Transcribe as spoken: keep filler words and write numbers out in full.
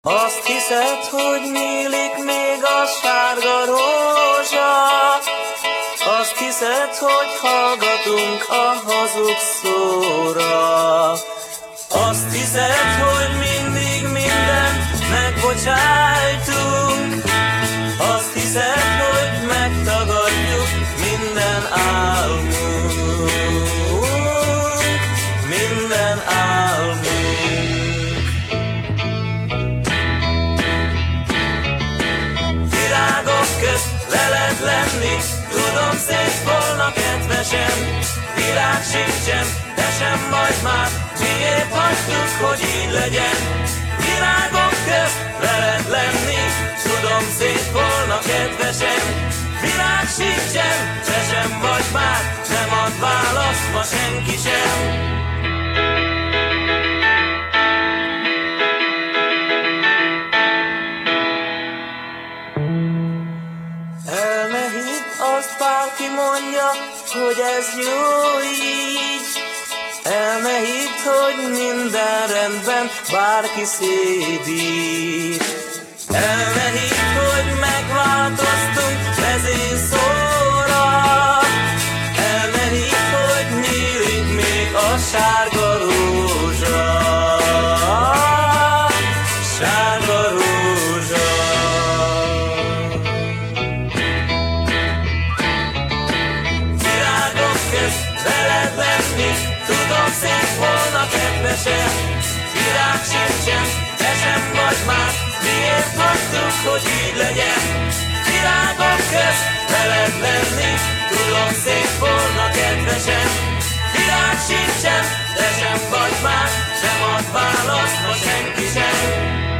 Azt hiszed, hogy nyílik még a sárga rózsa, azt hiszed, hogy hallgatunk a hazug szóra, azt hiszed, hogy mindig mindent megbocsájtunk, azt hiszed, hogy megtagadjuk minden álmunk, minden álmunk. Virágok közt veled lenni, tudom szép volna kedvesem, virág sincsen, de sem vagy már, miért hagytuk, hogy így legyen. Virágok közt veled lenni, tudom szép volna kedvesem, virág sincsen, de sem vagy már, nem ad választ ma senki sem. El ne hidd, azt bárki mondja, hogy ez jó így. El ne hidd, hogy minden rendben, bárki szédít. El ne hidd, hogy megváltoztunk vezényszóra. El ne hidd, hogy nyílik még a sárga rózsa. Sárga rózsa. Virágok közt veled lenni, tudom szép volna kedvesem, virág sincsen, de sem vagy már, miért hagytuk, hogy így legyen. Virágok közt veled lenni, tudom szép volna kedvesem, virág sincsen, de sem vagy már, nem ad választ ma senki sem.